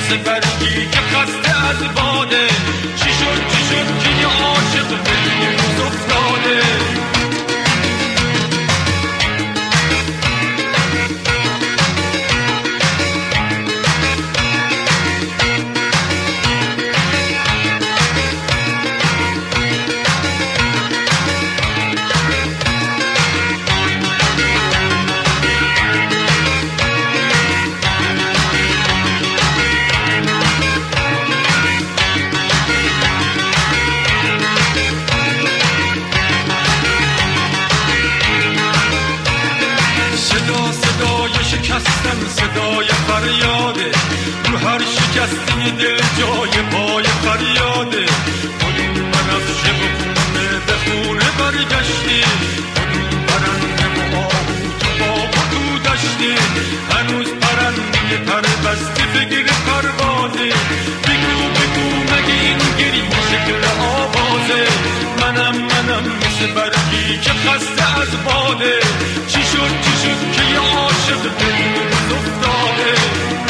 مثل برگی که خسته از باده. چی شد که یه عاشق به این روز افتاده. صدای فریاده رو هر شکسته دل جای پای فریاده. خودون بنفشه و خونه به خونه برگشتی. خودون پرنده و آهو تو باغ و تو دشتی. هنوز پرنده پر بسته فکر پروازه. بگو مگه این گریه شکل آوازه. منم مثل برگی که خسته از باده. چی شد که یه عاشق دل افتاده.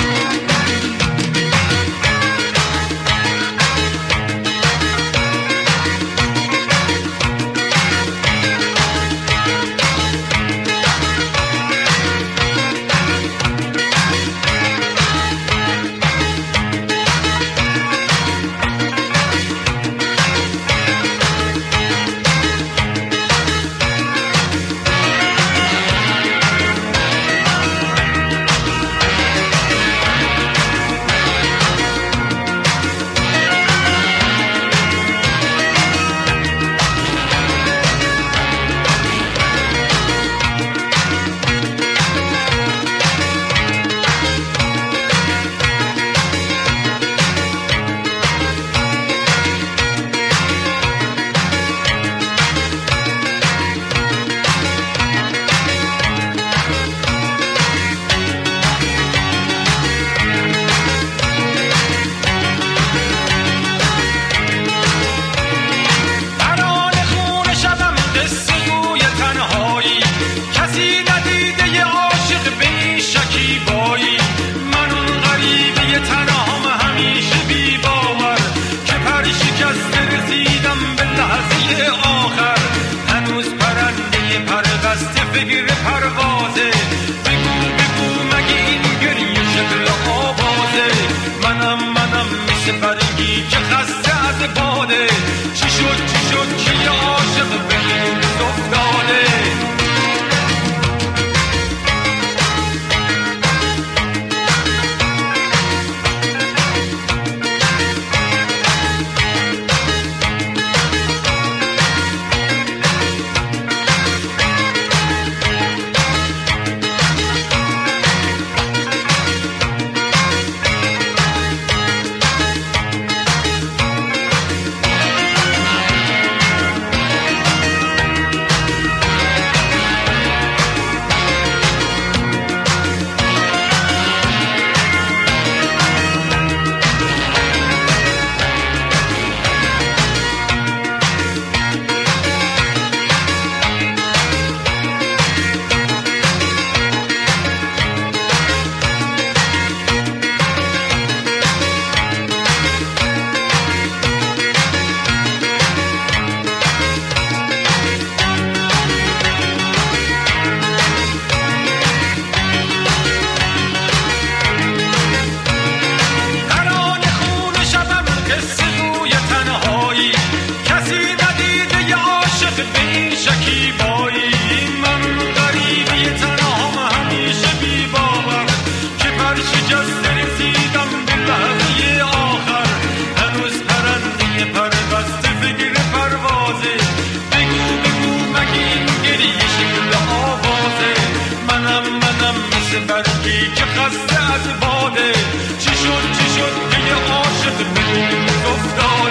که خسته از باده. چی شد که یه عاشق به افتاده.